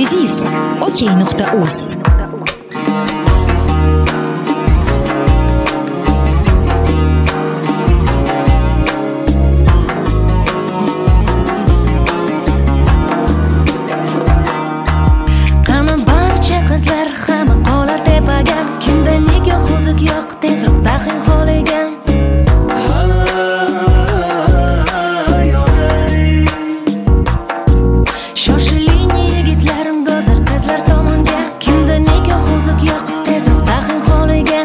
Eksklyuziv OK.uz. Qani barcha qizlar hamma qolar tepaga, kimda nikoh uzuk yo'q, tezroq taxing holiga. Shoshiling yigitlarim go'zal qizlar tomonga, kimda nikoh uzuk yo'q, tezroq taxing holiga.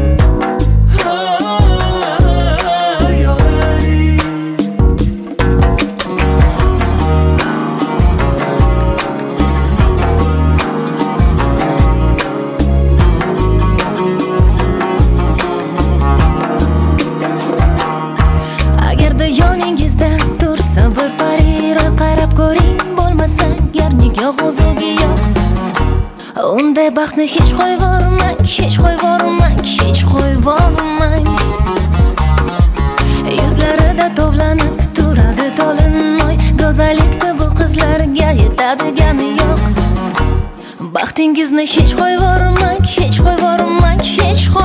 Agarda yoningizda tursa bir pariroy, qarab ko'ring, bo'lmasa gar nikoh uzugi yo'q. Unday baxtni hech qo'yvormang, hech qo'yvormang, hech qo'yvormang. Yuzlarida tovlanib turadi to'lin-oy, go'zallikda bu qizlarga yetadigani yo'q. Baxtingizni hech qo'yvormang, hech qo'yvormang, hech